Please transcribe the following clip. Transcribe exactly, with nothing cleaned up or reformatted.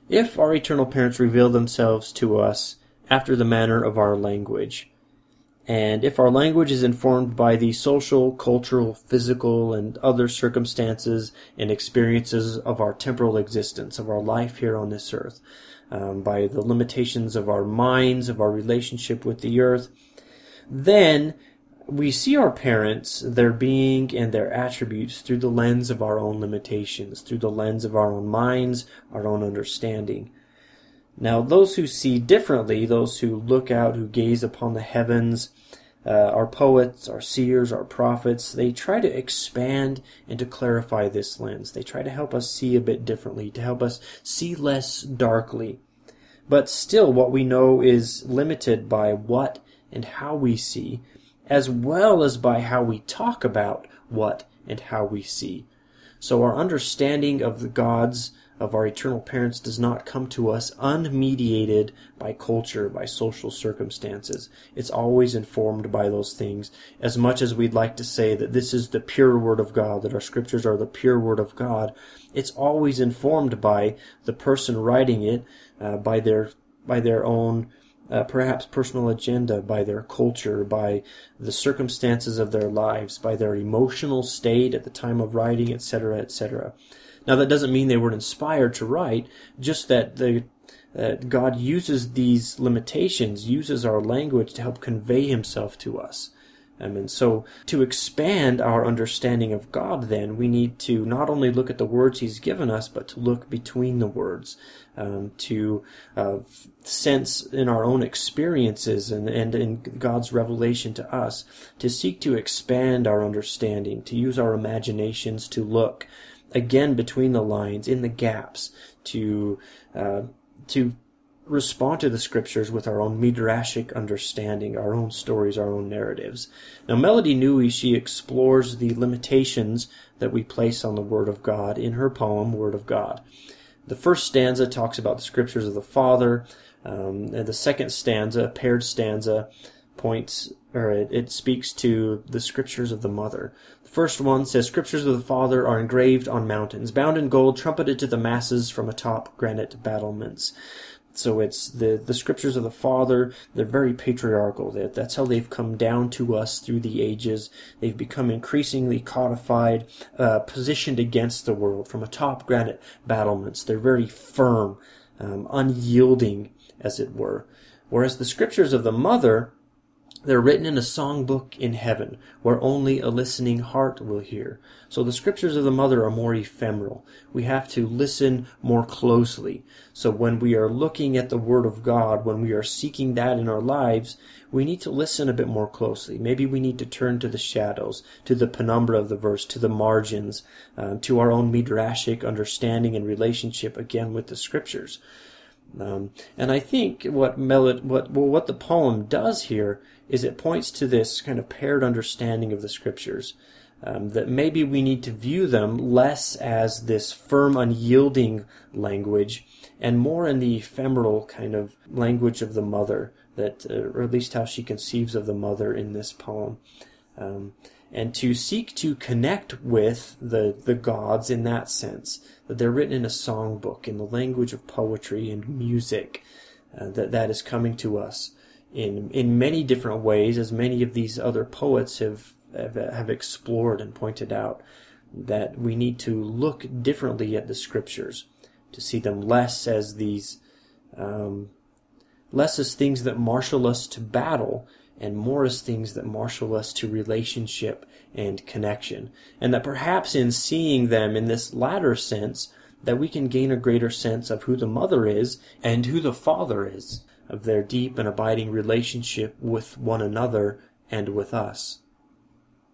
if our eternal parents reveal themselves to us after the manner of our language, and if our language is informed by the social, cultural, physical, and other circumstances and experiences of our temporal existence, of our life here on this earth, um, by the limitations of our minds, of our relationship with the earth, then we see our parents, their being and their attributes through the lens of our own limitations, through the lens of our own minds, our own understanding. Now, those who see differently, those who look out, who gaze upon the heavens, uh, our poets, our seers, our prophets, they try to expand and to clarify this lens. They try to help us see a bit differently, to help us see less darkly. But still, what we know is limited by what and how we see, as well as by how we talk about what and how we see. So our understanding of the gods of our eternal parents does not come to us unmediated by culture, by social circumstances. It's always informed by those things. As much as we'd like to say that this is the pure Word of God, that our scriptures are the pure Word of God, it's always informed by the person writing it, uh, by their by their own Uh, perhaps personal agenda, by their culture, by the circumstances of their lives, by their emotional state at the time of writing, et cetera, et cetera. Now, that doesn't mean they were inspired to write, just that the uh, God uses these limitations, uses our language to help convey Himself to us. Um, and so, to expand our understanding of God, then, we need to not only look at the words He's given us, but to look between the words, um, to uh, sense in our own experiences and, and in God's revelation to us, to seek to expand our understanding, to use our imaginations to look, again, between the lines, in the gaps, to uh, to respond to the scriptures with our own midrashic understanding, our own stories, our own narratives. Now, Melody Nui, she explores the limitations that we place on the Word of God in her poem, Word of God. The first stanza talks about the scriptures of the Father, um, and the second stanza, a paired stanza, points, or it, it speaks to the scriptures of the Mother. The first one says, "Scriptures of the Father are engraved on mountains, bound in gold, trumpeted to the masses from atop granite battlements." So it's the, the scriptures of the Father. They're very patriarchal. That That's how they've come down to us through the ages. They've become increasingly codified, uh, positioned against the world from atop granite battlements. They're very firm, um, unyielding, as it were. Whereas the scriptures of the Mother, they're written in a songbook in heaven, where only a listening heart will hear. So the scriptures of the Mother are more ephemeral. We have to listen more closely. So when we are looking at the Word of God, when we are seeking that in our lives, we need to listen a bit more closely. Maybe we need to turn to the shadows, to the penumbra of the verse, to the margins, um, to our own midrashic understanding and relationship, again, with the scriptures. Um, and I think what Melod, what well, what the poem does here is it points to this kind of paired understanding of the scriptures, um, that maybe we need to view them less as this firm, unyielding language, and more in the ephemeral kind of language of the Mother, that, uh, or at least how she conceives of the Mother in this poem. Um, and to seek to connect with the, the gods in that sense, that they're written in a songbook, in the language of poetry and music, uh, that that is coming to us in in many different ways, as many of these other poets have, have, have explored and pointed out, that we need to look differently at the scriptures, to see them less as these, um, less as things that marshal us to battle, and more as things that marshal us to relationship and connection. And that perhaps in seeing them in this latter sense, that we can gain a greater sense of who the Mother is and who the Father is, of their deep and abiding relationship with one another and with us.